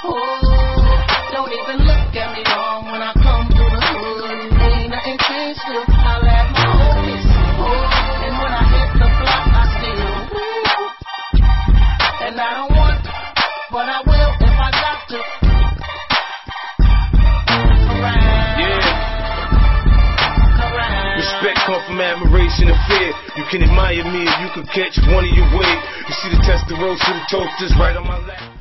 Don't even look at me wrong when I come through the hood. Ain't nothing changed, still I laugh my homies. And when I hit the block, I still and I don't want to, but I will if I got to. Respect come from admiration and fear. You can admire me or you can catch one of your way. You see the test the road to the toasters right on my lap.